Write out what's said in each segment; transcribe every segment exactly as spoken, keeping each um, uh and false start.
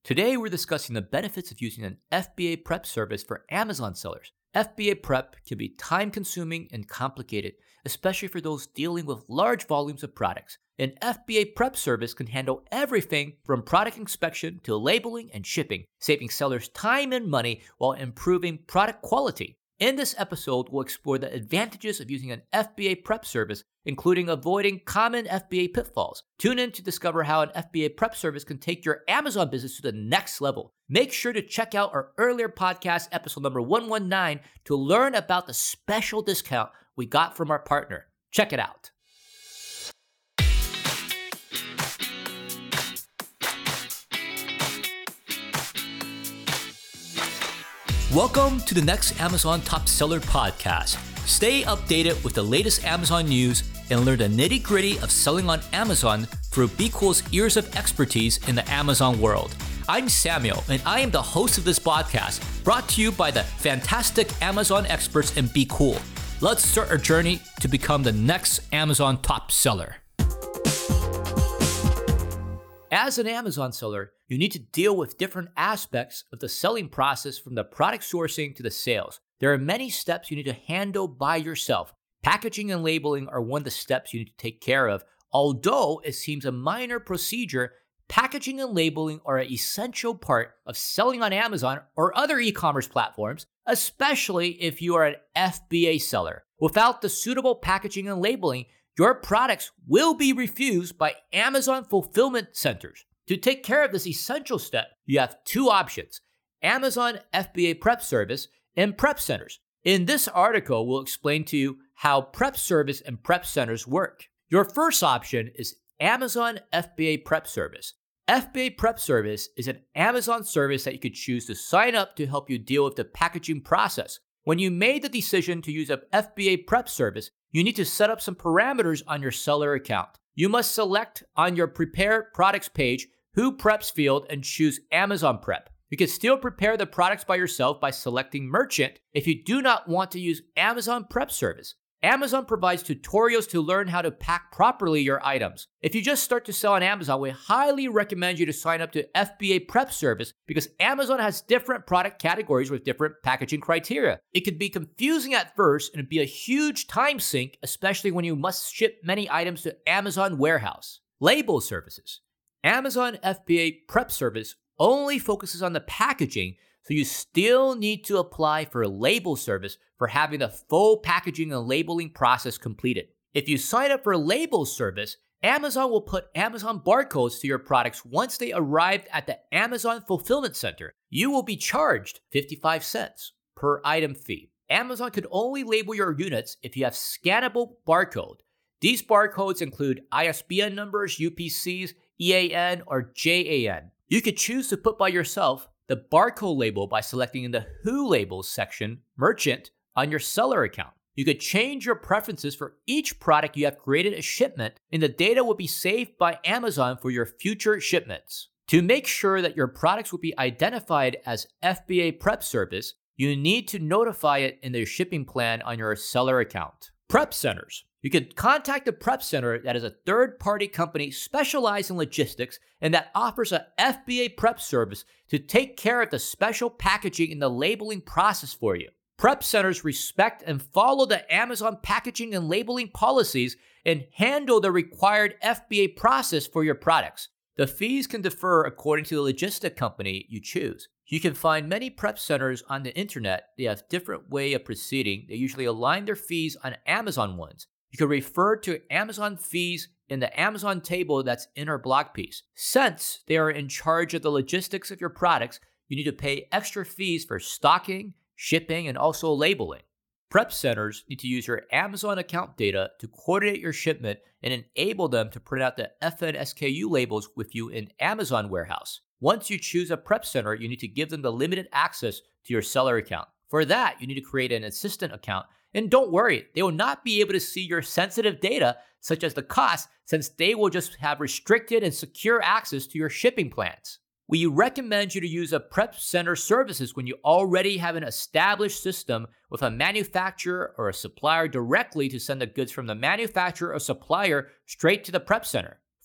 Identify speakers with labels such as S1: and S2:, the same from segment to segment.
S1: Today we're discussing the benefits of using an F B A prep service for Amazon sellers. F B A prep can be time-consuming and complicated, especially for those dealing with large volumes of products. An F B A prep service can handle everything from product inspection to labeling and shipping, saving sellers time and money while improving product quality. In this episode, we'll explore the advantages of using an F B A prep service, including avoiding common F B A pitfalls. Tune in to discover how an F B A prep service can take your Amazon business to the next level. Make sure to check out our earlier podcast, episode number one nineteen, to learn about the special discount we got from our partner. Check it out. Welcome to the next Amazon Top Seller podcast. Stay updated with the latest Amazon news and learn the nitty-gritty of selling on Amazon through BeCool's years of expertise in the Amazon world. I'm Samuel, and I am the host of this podcast, brought to you by the fantastic Amazon experts in BeCool. Let's start our journey to become the next Amazon Top Seller. As an Amazon seller, you need to deal with different aspects of the selling process, from the product sourcing to the sales. There are many steps you need to handle by yourself. Packaging and labeling are one of the steps you need to take care of. Although it seems a minor procedure, packaging and labeling are an essential part of selling on Amazon or other e-commerce platforms, especially if you are an F B A seller. Without the suitable packaging and labeling, your products will be refused by Amazon fulfillment centers. To take care of this essential step, you have two options: Amazon F B A Prep Service and Prep Centers. In this article, we'll explain to you how Prep Service and Prep Centers work. Your first option is Amazon F B A Prep Service. F B A Prep Service is an Amazon service that you could choose to sign up to help you deal with the packaging process. When you made the decision to use an F B A Prep Service, you need to set up some parameters on your seller account. You must select on your Prepare Products page Who Preps field and choose Amazon Prep. You can still prepare the products by yourself by selecting Merchant if you do not want to use Amazon Prep Service. Amazon provides tutorials to learn how to pack properly your items. If you just start to sell on Amazon, we highly recommend you to sign up to F B A Prep Service because Amazon has different product categories with different packaging criteria. It can be confusing at first and be a huge time sink, especially when you must ship many items to Amazon warehouse. Label services. Amazon F B A Prep Service only focuses on the packaging, so you still need to apply for a label service for having the full packaging and labeling process completed. If you sign up for a label service, Amazon will put Amazon barcodes to your products once they arrive at the Amazon Fulfillment Center. You will be charged fifty-five cents per item fee. Amazon could only label your units if you have scannable barcode. These barcodes include I S B N numbers, U P Cs, E A N, or J A N. You could choose to put by yourself the barcode label by selecting in the Who Labels section, Merchant, on your seller account. You could change your preferences for each product you have created a shipment, and the data will be saved by Amazon for your future shipments. To make sure that your products will be identified as F B A Prep Service, you need to notify it in the shipping plan on your seller account. Prep Centers. You can contact a prep center that is a third-party company specialized in logistics and that offers a F B A prep service to take care of the special packaging and the labeling process for you. Prep centers respect and follow the Amazon packaging and labeling policies and handle the required F B A process for your products. The fees can differ according to the logistic company you choose. You can find many prep centers on the internet. They have different way of proceeding. They usually align their fees on Amazon ones. You can refer to Amazon fees in the Amazon table that's in our blog piece. Since they are in charge of the logistics of your products, you need to pay extra fees for stocking, shipping, and also labeling. Prep centers need to use your Amazon account data to coordinate your shipment and enable them to print out the F N S K U labels with you in Amazon warehouse. Once you choose a prep center, you need to give them the limited access to your seller account. For that, you need to create an assistant account. And don't worry, they will not be able to see your sensitive data, such as the cost, since they will just have restricted and secure access to your shipping plans. We recommend you to use a prep center services when you already have an established system with a manufacturer or a supplier directly to send the goods from the manufacturer or supplier straight to the prep center.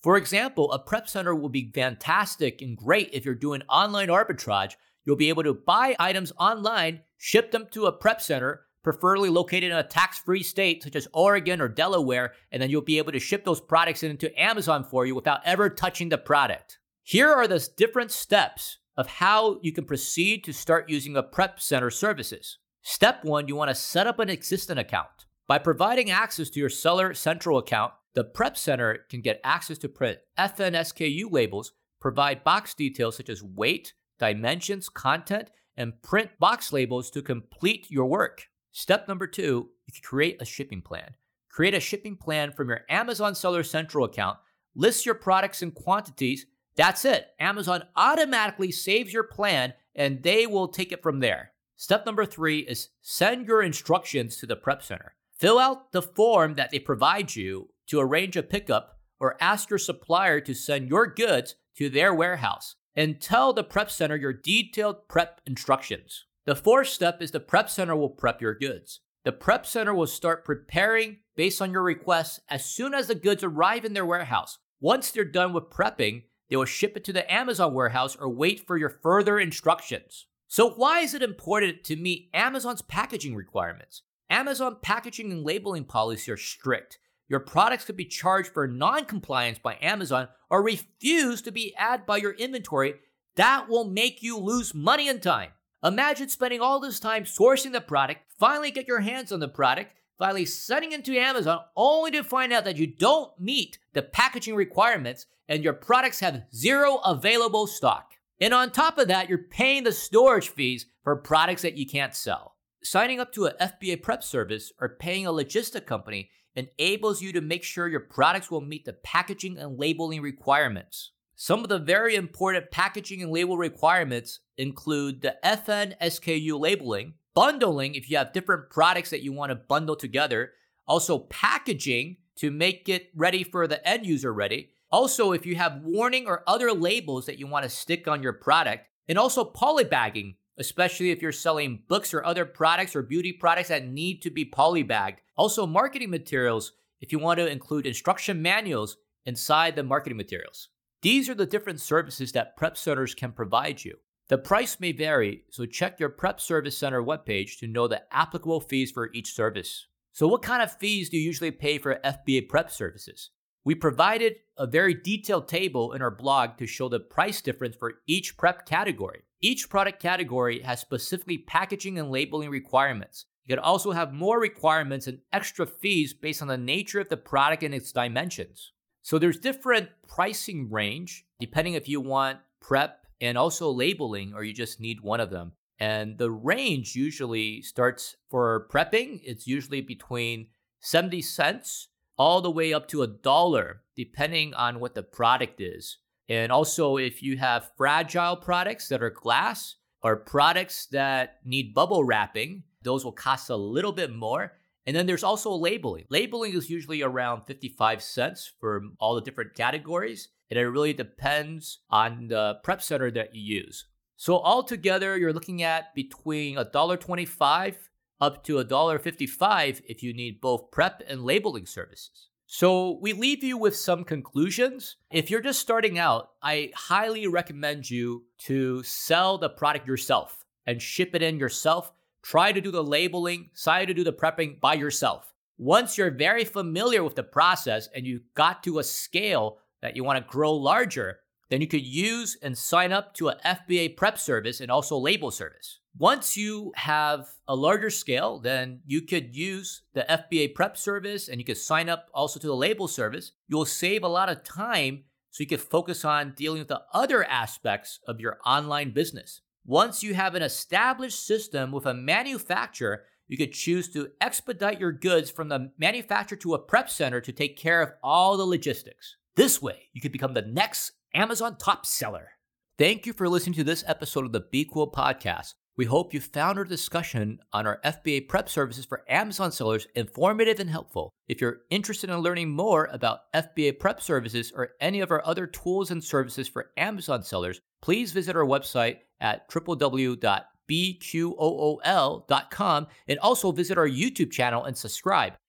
S1: For example, a prep center will be fantastic and great if you're doing online arbitrage. You'll be able to buy items online, ship them to a prep center, preferably located in a tax-free state such as Oregon or Delaware, and then you'll be able to ship those products into Amazon for you without ever touching the product. Here are the different steps of how you can proceed to start using a prep center services. Step one, you want to set up an existing account. By providing access to your Seller Central account, the prep center can get access to print F N S K U labels, provide box details such as weight, dimensions, content, and print box labels to complete your work. Step number two, you can create a shipping plan. Create a shipping plan from your Amazon Seller Central account, list your products and quantities. That's it. Amazon automatically saves your plan and they will take it from there. Step number three is send your instructions to the prep center. Fill out the form that they provide you to arrange a pickup or ask your supplier to send your goods to their warehouse and tell the prep center your detailed prep instructions. The fourth step is the prep center will prep your goods. The prep center will start preparing based on your requests as soon as the goods arrive in their warehouse. Once they're done with prepping, they will ship it to the Amazon warehouse or wait for your further instructions. So why is it important to meet Amazon's packaging requirements? Amazon packaging and labeling policies are strict. Your products could be charged for non-compliance by Amazon or refuse to be added by your inventory. That will make you lose money and time. Imagine spending all this time sourcing the product, finally get your hands on the product, finally sending it to Amazon, only to find out that you don't meet the packaging requirements and your products have zero available stock. And on top of that, you're paying the storage fees for products that you can't sell. Signing up to a F B A prep service or paying a logistic company enables you to make sure your products will meet the packaging and labeling requirements. Some of the very important packaging and label requirements include the F N S K U labeling, bundling if you have different products that you want to bundle together, also packaging to make it ready for the end user ready, also if you have warning or other labels that you want to stick on your product, and also polybagging, especially if you're selling books or other products or beauty products that need to be polybagged. Also marketing materials if you want to include instruction manuals inside the marketing materials. These are the different services that prep centers can provide you. The price may vary, so check your Prep Service Center webpage to know the applicable fees for each service. So what kind of fees do you usually pay for F B A prep services? We provided a very detailed table in our blog to show the price difference for each prep category. Each product category has specifically packaging and labeling requirements. You can also have more requirements and extra fees based on the nature of the product and its dimensions. So there's different pricing range depending if you want prep and also labeling or you just need one of them. And the range usually starts for prepping. It's usually between seventy cents all the way up to a dollar, depending on what the product is. And also if you have fragile products that are glass or products that need bubble wrapping, those will cost a little bit more. And then there's also labeling. Labeling is usually around fifty-five cents for all the different categories. And it really depends on the prep center that you use. So altogether, you're looking at between one dollar and twenty-five cents up to one dollar and fifty-five cents if you need both prep and labeling services. So we leave you with some conclusions. If you're just starting out, I highly recommend you to sell the product yourself and ship it in yourself. Try to do the labeling, try to do the prepping by yourself. Once you're very familiar with the process and you got to a scale that you want to grow larger, then you could use and sign up to an F B A prep service and also label service. Once you have a larger scale, then you could use the F B A prep service and you could sign up also to the label service. You'll save a lot of time so you can focus on dealing with the other aspects of your online business. Once you have an established system with a manufacturer, you could choose to expedite your goods from the manufacturer to a prep center to take care of all the logistics. This way, you could become the next Amazon top seller. Thank you for listening to this episode of the Be Cool podcast. We hope you found our discussion on our F B A prep services for Amazon sellers informative and helpful. If you're interested in learning more about F B A prep services or any of our other tools and services for Amazon sellers, please visit our website at w w w dot b q o o l dot com and also visit our YouTube channel and subscribe.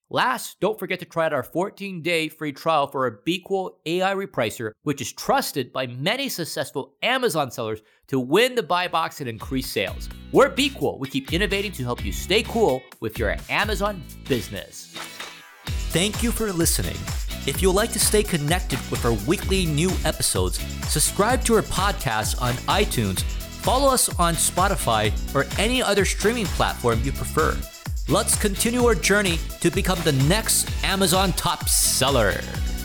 S1: Last, don't forget to try out our fourteen-day free trial for our BQual A I Repricer, which is trusted by many successful Amazon sellers to win the buy box and increase sales. We're BQual. We keep innovating to help you stay cool with your Amazon business.
S2: Thank you for listening. If you'd like to stay connected with our weekly new episodes, subscribe to our podcast on iTunes, follow us on Spotify, or any other streaming platform you prefer. Let's continue our journey to become the next Amazon top seller.